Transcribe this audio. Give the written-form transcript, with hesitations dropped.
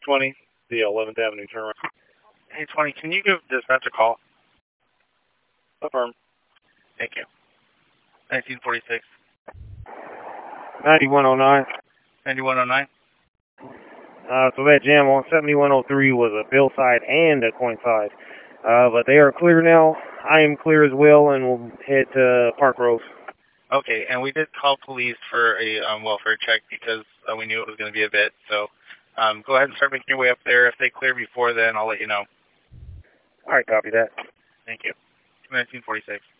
20, the 11th Avenue turnaround. Hey, 20, can you give dispatch a call? Affirm. Thank you. 1946. 9109. 9109. So that jam on 7103 was a bill side and a coin side. But they are clear now. I am clear as well, and we'll head to Park Rose. Okay, and we did call police for a welfare check because we knew it was going to be a bit. So go ahead and start making your way up there. If they clear before then, I'll let you know. All right, copy that. Thank you. 1946.